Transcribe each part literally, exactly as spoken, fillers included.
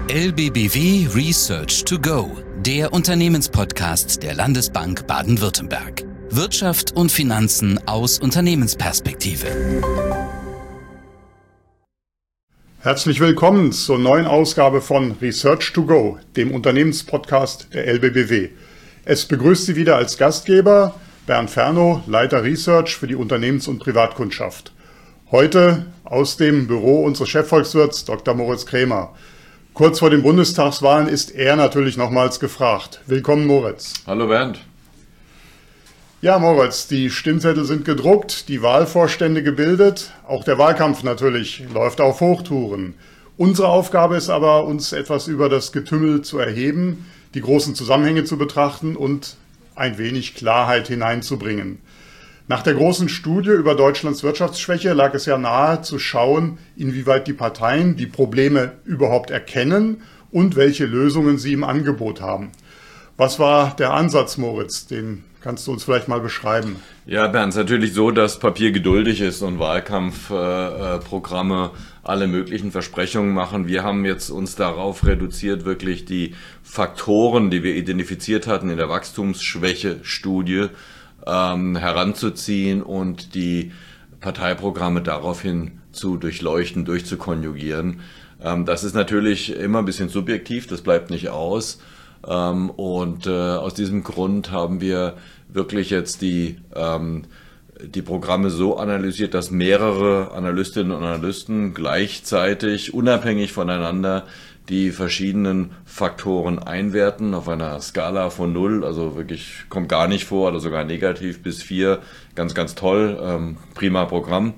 L B B W Research to Go, der Unternehmenspodcast der Landesbank Baden-Württemberg. Wirtschaft und Finanzen aus Unternehmensperspektive. Herzlich willkommen zur neuen Ausgabe von Research to Go, dem Unternehmenspodcast der L B B W. Es begrüßt Sie wieder als Gastgeber Bernd Fernow, Leiter Research für die Unternehmens- und Privatkundschaft. Heute aus dem Büro unseres Chefvolkswirts Doktor Moritz Krämer. Kurz vor den Bundestagswahlen ist er natürlich nochmals gefragt. Willkommen, Moritz. Hallo Bernd. Ja, Moritz, die Stimmzettel sind gedruckt, die Wahlvorstände gebildet. Auch der Wahlkampf natürlich läuft auf Hochtouren. Unsere Aufgabe ist aber, uns etwas über das Getümmel zu erheben, die großen Zusammenhänge zu betrachten und ein wenig Klarheit hineinzubringen. Nach der großen Studie über Deutschlands Wirtschaftsschwäche lag es ja nahe zu schauen, inwieweit die Parteien die Probleme überhaupt erkennen und welche Lösungen sie im Angebot haben. Was war der Ansatz, Moritz? Den kannst du uns vielleicht mal beschreiben. Ja, Bernd, es ist natürlich so, dass Papier geduldig ist und Wahlkampfprogramme äh, alle möglichen Versprechungen machen. Wir haben jetzt uns darauf reduziert, wirklich die Faktoren, die wir identifiziert hatten in der Wachstumsschwäche-Studie, ähm, heranzuziehen und die Parteiprogramme daraufhin zu durchleuchten, durchzukonjugieren. Ähm, das ist natürlich immer ein bisschen subjektiv, das bleibt nicht aus. Ähm, und äh, aus diesem Grund haben wir wirklich jetzt die, ähm, die Programme so analysiert, dass mehrere Analystinnen und Analysten gleichzeitig, unabhängig voneinander, die verschiedenen Faktoren einwerten auf einer Skala von null, also wirklich kommt gar nicht vor, oder sogar negativ bis vier, ganz, ganz toll, ähm, prima Programm.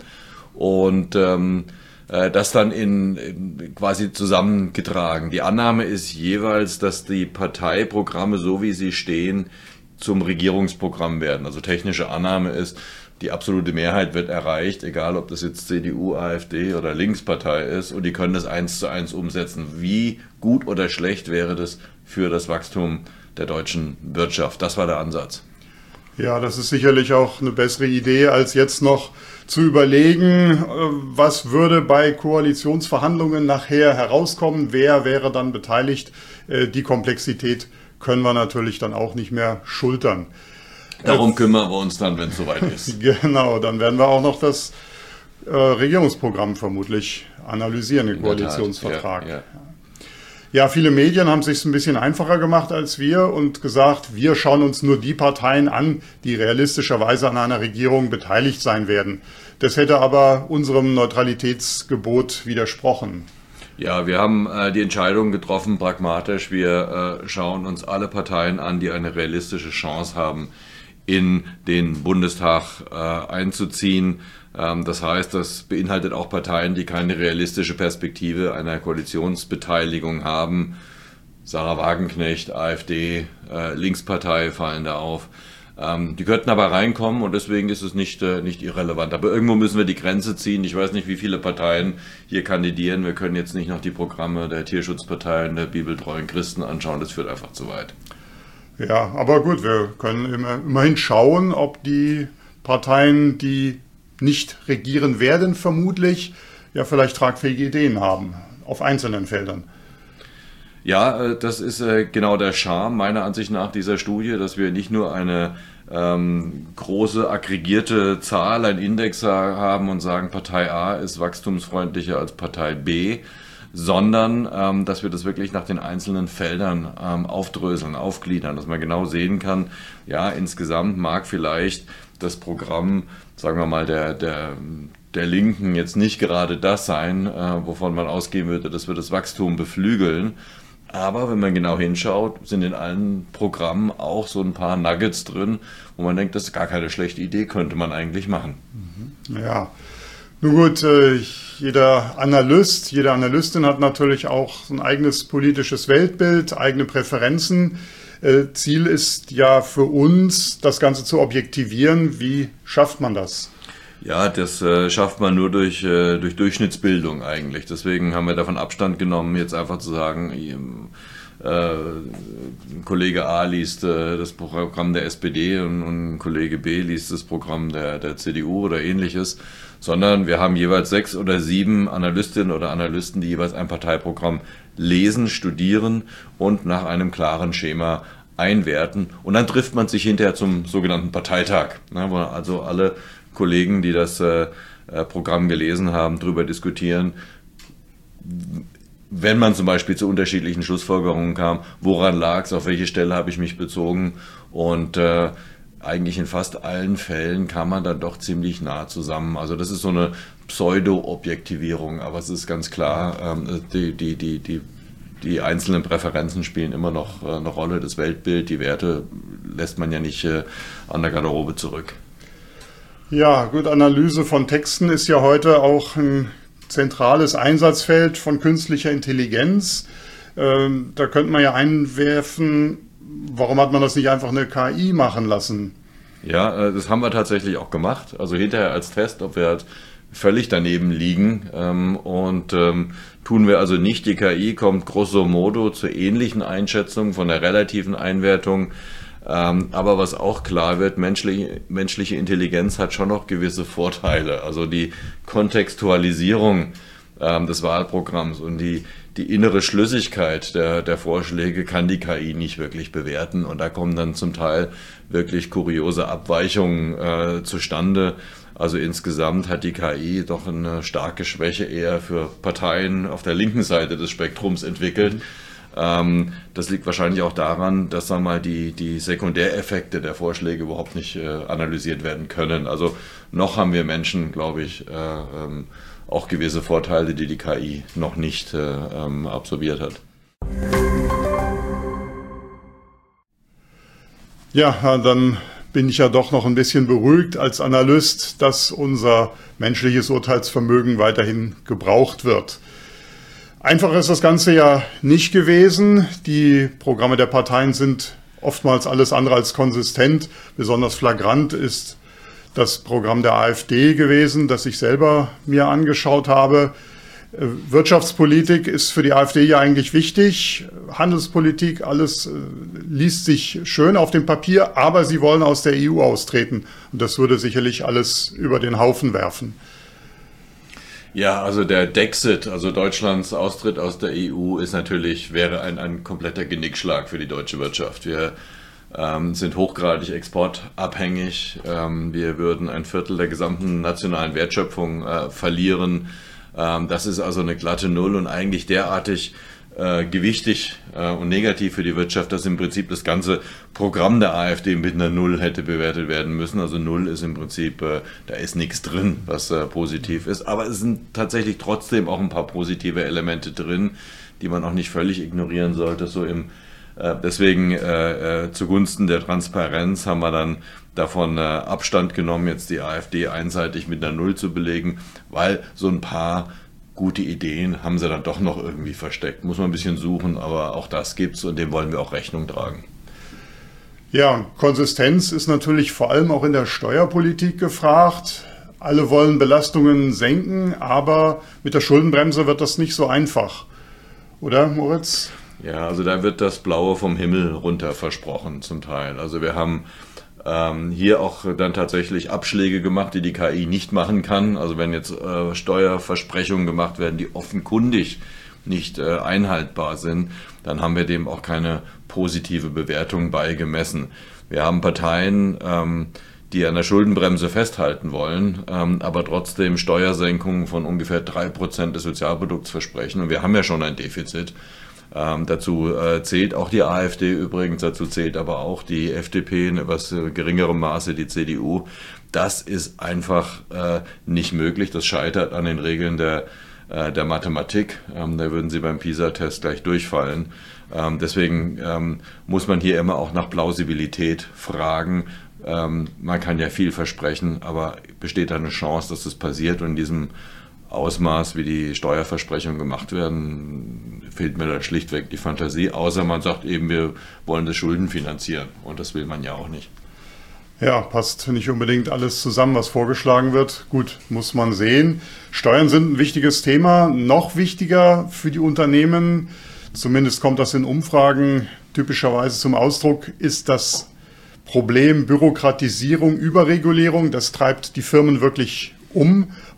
Und ähm, das dann in, in quasi zusammengetragen. Die Annahme ist jeweils, dass die Parteiprogramme, so wie sie stehen, zum Regierungsprogramm werden. Also technische Annahme ist, die absolute Mehrheit wird erreicht, egal ob das jetzt C D U, AfD oder Linkspartei ist, und die können das eins zu eins umsetzen. Wie gut oder schlecht wäre das für das Wachstum der deutschen Wirtschaft? Das war der Ansatz. Ja, das ist sicherlich auch eine bessere Idee, als jetzt noch zu überlegen, was würde bei Koalitionsverhandlungen nachher herauskommen, wer wäre dann beteiligt. Die Komplexität können wir natürlich dann auch nicht mehr schultern. Darum kümmern wir uns dann, wenn es soweit ist. Genau, dann werden wir auch noch das äh, Regierungsprogramm vermutlich analysieren, den Koalitionsvertrag. Ja, ja. Ja, viele Medien haben es sich ein bisschen einfacher gemacht als wir und gesagt, wir schauen uns nur die Parteien an, die realistischerweise an einer Regierung beteiligt sein werden. Das hätte aber unserem Neutralitätsgebot widersprochen. Ja, wir haben äh, die Entscheidung getroffen, pragmatisch. Wir äh, schauen uns alle Parteien an, die eine realistische Chance haben, in den Bundestag äh, einzuziehen. Ähm, das heißt, das beinhaltet auch Parteien, die keine realistische Perspektive einer Koalitionsbeteiligung haben. Sarah Wagenknecht, AfD, äh, Linkspartei fallen da auf. Ähm, die könnten aber reinkommen und deswegen ist es nicht, äh, nicht irrelevant. Aber irgendwo müssen wir die Grenze ziehen. Ich weiß nicht, wie viele Parteien hier kandidieren. Wir können jetzt nicht noch die Programme der Tierschutzpartei und der bibeltreuen Christen anschauen. Das führt einfach zu weit. Ja, aber gut, wir können immer, immerhin schauen, ob die Parteien, die nicht regieren werden, vermutlich, ja vielleicht tragfähige Ideen haben auf einzelnen Feldern. Ja, das ist genau der Charme meiner Ansicht nach dieser Studie, dass wir nicht nur eine ähm, große aggregierte Zahl, ein Index haben und sagen, Partei A ist wachstumsfreundlicher als Partei B, sondern ähm, dass wir das wirklich nach den einzelnen Feldern ähm, aufdröseln, aufgliedern, dass man genau sehen kann, ja, insgesamt mag vielleicht das Programm, sagen wir mal, der, der, der Linken jetzt nicht gerade das sein, äh, wovon man ausgehen würde, dass wir das Wachstum beflügeln. Aber wenn man genau hinschaut, sind in allen Programmen auch so ein paar Nuggets drin, wo man denkt, das ist gar keine schlechte Idee, könnte man eigentlich machen. Ja, nun gut, jeder Analyst, jede Analystin hat natürlich auch ein eigenes politisches Weltbild, eigene Präferenzen. Ziel ist ja für uns, das Ganze zu objektivieren. Wie schafft man das? Ja, das äh, schafft man nur durch, äh, durch Durchschnittsbildung eigentlich. Deswegen haben wir davon Abstand genommen, jetzt einfach zu sagen, äh, Kollege A liest äh, das Programm der S P D und, und Kollege B liest das Programm der, der C D U oder ähnliches, sondern wir haben jeweils sechs oder sieben Analystinnen oder Analysten, die jeweils ein Parteiprogramm lesen, studieren und nach einem klaren Schema einwerten. Und dann trifft man sich hinterher zum sogenannten Parteitag, ne, wo also alle Kollegen, die das äh, Programm gelesen haben, darüber diskutieren, wenn man zum Beispiel zu unterschiedlichen Schlussfolgerungen kam, woran lag es, auf welche Stelle habe ich mich bezogen, und äh, eigentlich in fast allen Fällen kam man dann doch ziemlich nah zusammen. Also das ist so eine Pseudo-Objektivierung, aber es ist ganz klar, ähm, die, die, die, die, die einzelnen Präferenzen spielen immer noch äh, eine Rolle. Das Weltbild, die Werte lässt man ja nicht äh, an der Garderobe zurück. Ja, gut, Analyse von Texten ist ja heute auch ein zentrales Einsatzfeld von künstlicher Intelligenz. Ähm, da könnte man ja einwerfen, warum hat man das nicht einfach eine K I machen lassen? Ja, das haben wir tatsächlich auch gemacht. Also hinterher als Test, ob wir halt völlig daneben liegen. Ähm, und ähm, tun wir also nicht. Die K I kommt grosso modo zur ähnlichen Einschätzung von der relativen Einwertung. Ähm, aber was auch klar wird, menschliche, menschliche Intelligenz hat schon noch gewisse Vorteile. Also die Kontextualisierung ähm, des Wahlprogramms und die, die innere Schlüssigkeit der, der Vorschläge kann die K I nicht wirklich bewerten. Und da kommen dann zum Teil wirklich kuriose Abweichungen äh, zustande. Also insgesamt hat die K I doch eine starke Schwäche eher für Parteien auf der linken Seite des Spektrums entwickelt. Mhm. Ähm, das liegt wahrscheinlich auch daran, dass sagen wir mal, die, die Sekundäreffekte der Vorschläge überhaupt nicht äh, analysiert werden können. Also noch haben wir Menschen, glaube ich, äh, ähm, auch gewisse Vorteile, die die K I noch nicht äh, ähm, absorbiert hat. Ja, dann bin ich ja doch noch ein bisschen beruhigt als Analyst, dass unser menschliches Urteilsvermögen weiterhin gebraucht wird. Einfach ist das Ganze ja nicht gewesen. Die Programme der Parteien sind oftmals alles andere als konsistent. Besonders flagrant ist das Programm der AfD gewesen, das ich selber mir angeschaut habe. Wirtschaftspolitik ist für die AfD ja eigentlich wichtig. Handelspolitik, alles liest sich schön auf dem Papier, aber sie wollen aus der E U austreten. Und das würde sicherlich alles über den Haufen werfen. Ja, also der Dexit, also Deutschlands Austritt aus der E U, ist natürlich, wäre ein, ein kompletter Genickschlag für die deutsche Wirtschaft. Wir ähm, sind hochgradig exportabhängig. Ähm, wir würden ein Viertel der gesamten nationalen Wertschöpfung äh, verlieren. Ähm, das ist also eine glatte Null und eigentlich derartig äh, gewichtig äh, und negativ für die Wirtschaft, dass im Prinzip das ganze Programm der AfD mit einer Null hätte bewertet werden müssen. Also Null ist im Prinzip, äh, da ist nichts drin, was äh, positiv ist. Aber es sind tatsächlich trotzdem auch ein paar positive Elemente drin, die man auch nicht völlig ignorieren sollte. So im, äh, deswegen äh, äh, zugunsten der Transparenz haben wir dann davon äh, Abstand genommen, jetzt die AfD einseitig mit einer Null zu belegen, weil so ein paar gute Ideen haben sie dann doch noch irgendwie versteckt. Muss man ein bisschen suchen, aber auch das gibt's und dem wollen wir auch Rechnung tragen. Ja, Konsistenz ist natürlich vor allem auch in der Steuerpolitik gefragt. Alle wollen Belastungen senken, aber mit der Schuldenbremse wird das nicht so einfach. Oder, Moritz? Ja, also da wird das Blaue vom Himmel runter versprochen zum Teil. Also wir haben ähm, hier auch dann tatsächlich Abschläge gemacht, die die K I nicht machen kann. Also wenn jetzt äh, Steuerversprechungen gemacht werden, die offenkundig nicht äh, einhaltbar sind, dann haben wir dem auch keine positive Bewertung beigemessen. Wir haben Parteien, ähm, die an der Schuldenbremse festhalten wollen, ähm, aber trotzdem Steuersenkungen von ungefähr drei Prozent des Sozialprodukts versprechen. Und wir haben ja schon ein Defizit. Ähm, dazu äh, zählt auch die AfD übrigens, dazu zählt aber auch die F D P, in etwas äh, geringerem Maße die C D U. Das ist einfach äh, nicht möglich. Das scheitert an den Regeln der, äh, der Mathematik. Ähm, da würden Sie beim PISA-Test gleich durchfallen. Ähm, deswegen ähm, muss man hier immer auch nach Plausibilität fragen. Ähm, man kann ja viel versprechen, aber besteht da eine Chance, dass das passiert? Und in diesem Ausmaß, wie die Steuerversprechungen gemacht werden, fehlt mir da schlichtweg die Fantasie, außer man sagt eben, wir wollen das Schulden finanzieren und das will man ja auch nicht. Ja, passt nicht unbedingt alles zusammen, was vorgeschlagen wird. Gut, muss man sehen. Steuern sind ein wichtiges Thema, noch wichtiger für die Unternehmen, zumindest kommt das in Umfragen typischerweise zum Ausdruck, ist das Problem Bürokratisierung, Überregulierung. Das treibt die Firmen wirklich um.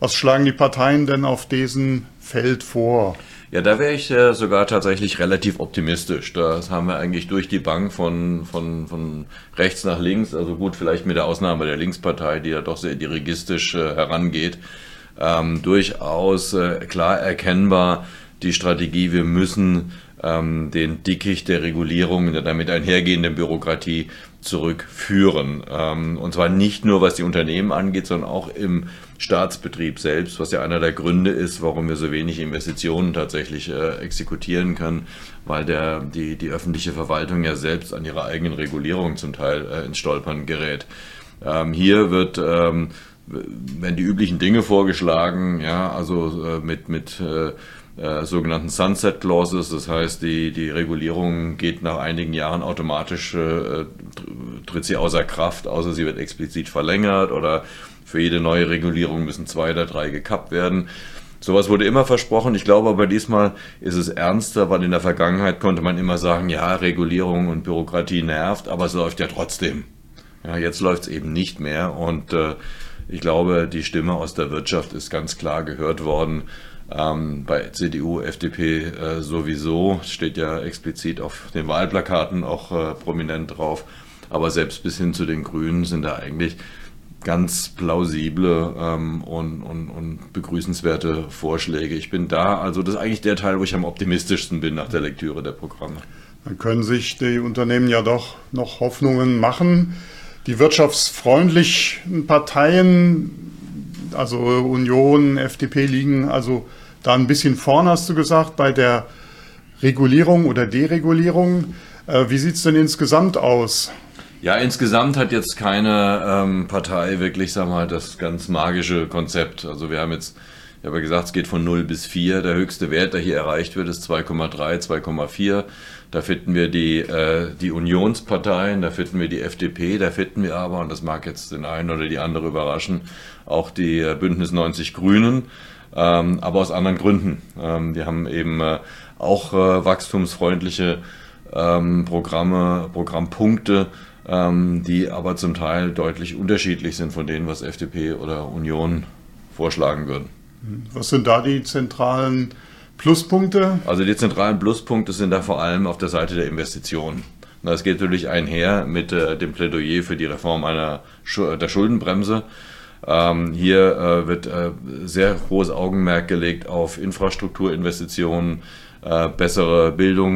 Was schlagen die Parteien denn auf diesem Feld vor? Ja, da wäre ich äh, sogar tatsächlich relativ optimistisch. Das haben wir eigentlich durch die Bank von, von, von rechts nach links, also gut, vielleicht mit der Ausnahme der Linkspartei, die ja doch sehr dirigistisch äh, herangeht, ähm, durchaus äh, klar erkennbar die Strategie, wir müssen ähm, den Dickicht der Regulierung, der damit einhergehenden Bürokratie zurückführen. Ähm, und zwar nicht nur, was die Unternehmen angeht, sondern auch im Staatsbetrieb selbst, was ja einer der Gründe ist, warum wir so wenig Investitionen tatsächlich äh, exekutieren können, weil der, die, die öffentliche Verwaltung ja selbst an ihrer eigenen Regulierung zum Teil äh, ins Stolpern gerät. Ähm, hier wird, ähm, werden die üblichen Dinge vorgeschlagen, ja, also äh, mit, mit äh, Äh, sogenannten Sunset Clauses, das heißt, die, die Regulierung geht nach einigen Jahren automatisch, äh, tritt sie außer Kraft, außer sie wird explizit verlängert oder für jede neue Regulierung müssen zwei oder drei gekappt werden. Sowas wurde immer versprochen, ich glaube aber diesmal ist es ernster, weil in der Vergangenheit konnte man immer sagen, ja, Regulierung und Bürokratie nervt, aber es läuft ja trotzdem. Ja, jetzt läuft es eben nicht mehr und äh, ich glaube, die Stimme aus der Wirtschaft ist ganz klar gehört worden. Ähm, bei C D U, F D P äh, sowieso, steht ja explizit auf den Wahlplakaten auch äh, prominent drauf, aber selbst bis hin zu den Grünen sind da eigentlich ganz plausible ähm, und, und, und begrüßenswerte Vorschläge. Ich bin da, also das ist eigentlich der Teil, wo ich am optimistischsten bin nach der Lektüre der Programme. Dann können sich die Unternehmen ja doch noch Hoffnungen machen. Die wirtschaftsfreundlichen Parteien, also Union, F D P, liegen also da ein bisschen vorne, hast du gesagt, bei der Regulierung oder Deregulierung. Äh, wie sieht es denn insgesamt aus? Ja, insgesamt hat jetzt keine ähm, Partei wirklich, sag mal, das ganz magische Konzept. Also wir haben jetzt, ich habe ja gesagt, es geht von null bis vier. Der höchste Wert, der hier erreicht wird, ist zwei Komma drei, zwei Komma vier. Da finden wir die, äh, die Unionsparteien, da finden wir die F D P, da finden wir aber, und das mag jetzt den einen oder die andere überraschen, auch die äh, Bündnis neunzig Grünen, ähm, aber aus anderen Gründen. Ähm, die haben eben äh, auch äh, wachstumsfreundliche ähm, Programme, Programmpunkte, ähm, die aber zum Teil deutlich unterschiedlich sind von denen, was F D P oder Union vorschlagen würden. Was sind da die zentralen Pluspunkte? Also die zentralen Pluspunkte sind da vor allem auf der Seite der Investitionen. Das geht natürlich einher mit äh, dem Plädoyer für die Reform einer Schu- der Schuldenbremse. Ähm, hier äh, wird äh, sehr hohes Augenmerk gelegt auf Infrastrukturinvestitionen, äh, bessere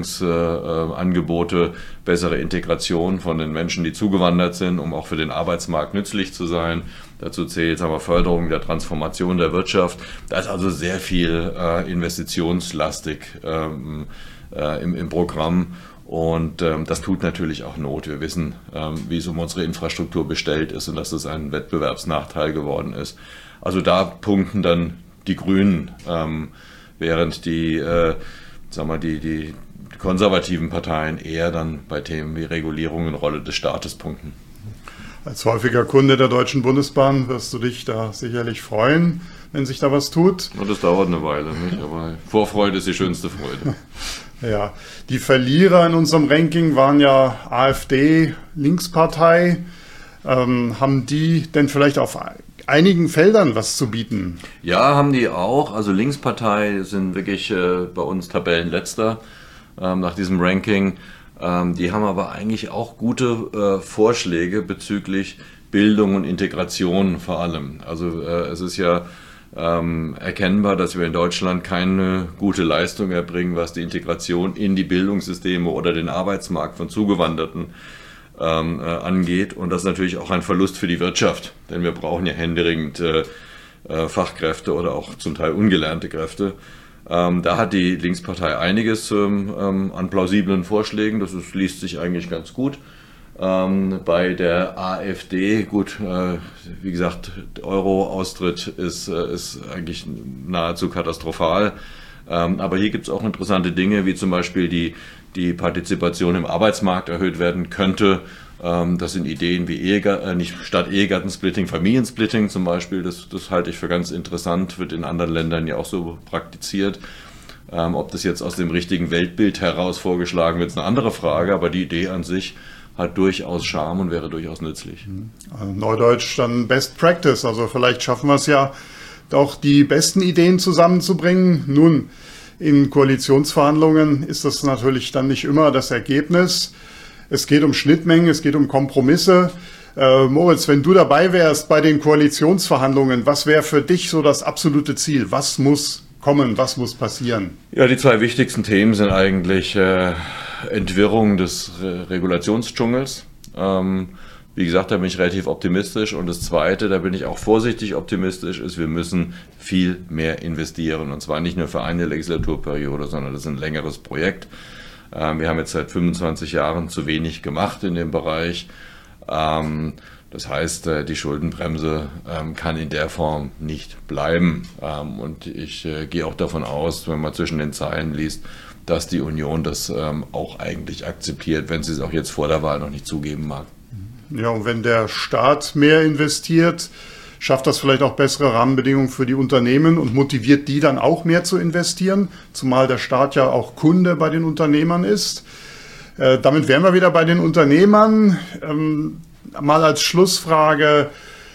Bildungsangebote, äh, bessere Integration von den Menschen, die zugewandert sind, um auch für den Arbeitsmarkt nützlich zu sein. Dazu zählt, sagen wir, Förderung der Transformation der Wirtschaft. Da ist also sehr viel äh, investitionslastig ähm, äh, im, im Programm. Und ähm, das tut natürlich auch Not. Wir wissen, ähm, wie es um unsere Infrastruktur bestellt ist und dass das ein Wettbewerbsnachteil geworden ist. Also da punkten dann die Grünen, ähm, während die, äh, sagen wir, die, die konservativen Parteien eher dann bei Themen wie Regulierung und Rolle des Staates punkten. Als häufiger Kunde der Deutschen Bundesbahn wirst du dich da sicherlich freuen, wenn sich da was tut. Und das dauert eine Weile, nicht? Aber Vorfreude ist die schönste Freude. Ja, die Verlierer in unserem Ranking waren ja AfD, Linkspartei. Ähm, haben die denn vielleicht auf einigen Feldern was zu bieten? Ja, haben die auch. Also Linkspartei sind wirklich äh, bei uns Tabellenletzter ähm, nach diesem Ranking. Ähm, die haben aber eigentlich auch gute äh, Vorschläge bezüglich Bildung und Integration vor allem. Also äh, es ist ja ähm, erkennbar, dass wir in Deutschland keine gute Leistung erbringen, was die Integration in die Bildungssysteme oder den Arbeitsmarkt von Zugewanderten ähm, äh, angeht. Und das ist natürlich auch ein Verlust für die Wirtschaft, denn wir brauchen ja händeringend äh, äh, Fachkräfte oder auch zum Teil ungelernte Kräfte. Ähm, da hat die Linkspartei einiges ähm, an plausiblen Vorschlägen, das ist, liest sich eigentlich ganz gut. Ähm, bei der AfD, gut, äh, wie gesagt, Euro-Austritt ist, äh, ist eigentlich nahezu katastrophal, ähm, aber hier gibt es auch interessante Dinge, wie zum Beispiel die, die Partizipation im Arbeitsmarkt erhöht werden könnte. Ähm, das sind Ideen wie Ehegat- äh, nicht statt Ehegattensplitting, Familiensplitting zum Beispiel, das, das halte ich für ganz interessant, wird in anderen Ländern ja auch so praktiziert. Ähm, ob das jetzt aus dem richtigen Weltbild heraus vorgeschlagen wird, ist eine andere Frage, aber die Idee an sich hat durchaus Charme und wäre durchaus nützlich. Also Neudeutsch dann Best Practice, also vielleicht schaffen wir es ja, auch die besten Ideen zusammenzubringen. Nun, in Koalitionsverhandlungen ist das natürlich dann nicht immer das Ergebnis. Es geht um Schnittmengen, es geht um Kompromisse. Äh, Moritz, wenn du dabei wärst bei den Koalitionsverhandlungen, was wäre für dich so das absolute Ziel? Was muss kommen, was muss passieren? Ja, die zwei wichtigsten Themen sind eigentlich äh, Entwirrung des Re- Regulationsdschungels. Ähm, wie gesagt, da bin ich relativ optimistisch. Und das Zweite, da bin ich auch vorsichtig optimistisch, ist, wir müssen viel mehr investieren. Und zwar nicht nur für eine Legislaturperiode, sondern das ist ein längeres Projekt. Ähm, wir haben jetzt seit fünfundzwanzig Jahren zu wenig gemacht in dem Bereich. Ähm, das heißt, äh, die Schuldenbremse ähm, kann in der Form nicht bleiben. Ähm, und ich äh, gehe auch davon aus, wenn man zwischen den Zeilen liest, dass die Union das ähm, auch eigentlich akzeptiert, wenn sie es auch jetzt vor der Wahl noch nicht zugeben mag. Ja, und wenn der Staat mehr investiert, schafft das vielleicht auch bessere Rahmenbedingungen für die Unternehmen und motiviert die dann auch mehr zu investieren, zumal der Staat ja auch Kunde bei den Unternehmern ist. Äh, damit wären wir wieder bei den Unternehmern. Ähm, mal als Schlussfrage: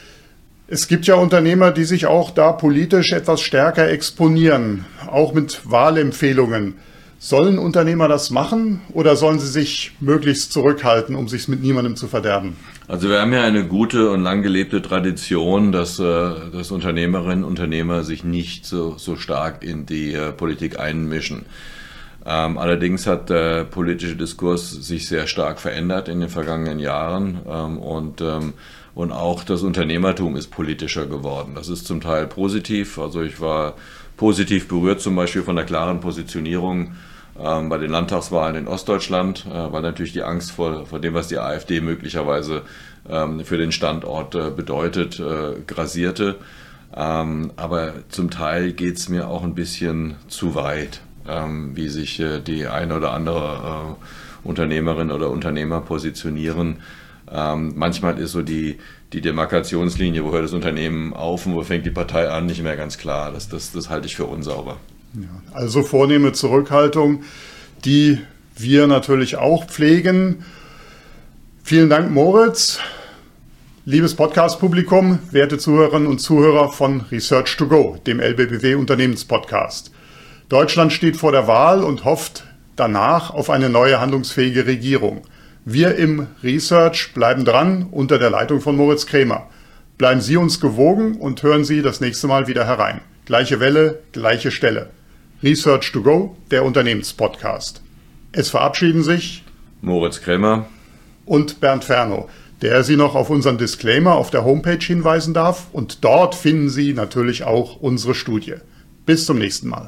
Es gibt ja Unternehmer, die sich auch da politisch etwas stärker exponieren, auch mit Wahlempfehlungen. Sollen Unternehmer das machen oder sollen sie sich möglichst zurückhalten, um sich mit niemandem zu verderben? Also wir haben ja eine gute und lang gelebte Tradition, dass, äh, dass Unternehmerinnen und Unternehmer sich nicht so, so stark in die äh, Politik einmischen. Ähm, allerdings hat der politische Diskurs sich sehr stark verändert in den vergangenen Jahren ähm, und, ähm, und auch das Unternehmertum ist politischer geworden. Das ist zum Teil positiv. Also ich war positiv berührt zum Beispiel von der klaren Positionierung ähm, bei den Landtagswahlen in Ostdeutschland, äh, weil natürlich die Angst vor, vor dem, was die AfD möglicherweise ähm, für den Standort äh, bedeutet, äh, grasierte. Ähm, aber zum Teil geht es mir auch ein bisschen zu weit, ähm, wie sich äh, die eine oder andere äh, Unternehmerin oder Unternehmer positionieren. Ähm, manchmal ist so die, die Demarkationslinie, wo hört das Unternehmen auf und wo fängt die Partei an, nicht mehr ganz klar. Das, das, das halte ich für unsauber. Ja, also vornehme Zurückhaltung, die wir natürlich auch pflegen. Vielen Dank, Moritz. Liebes Podcast-Publikum, werte Zuhörerinnen und Zuhörer von Research to Go, dem L B B W-Unternehmenspodcast. Deutschland steht vor der Wahl und hofft danach auf eine neue handlungsfähige Regierung. Wir im Research bleiben dran unter der Leitung von Moritz Krämer. Bleiben Sie uns gewogen und hören Sie das nächste Mal wieder herein. Gleiche Welle, gleiche Stelle. Research to Go, der Unternehmenspodcast. Es verabschieden sich Moritz Krämer und Bernd Fernow, der Sie noch auf unseren Disclaimer auf der Homepage hinweisen darf. Und dort finden Sie natürlich auch unsere Studie. Bis zum nächsten Mal.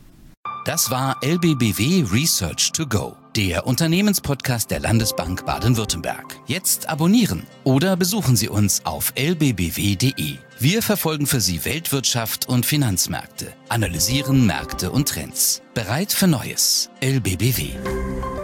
Das war L B B W Research to Go, der Unternehmenspodcast der Landesbank Baden-Württemberg. Jetzt abonnieren oder besuchen Sie uns auf l b b w punkt d e. Wir verfolgen für Sie Weltwirtschaft und Finanzmärkte, analysieren Märkte und Trends. Bereit für Neues. L B B W.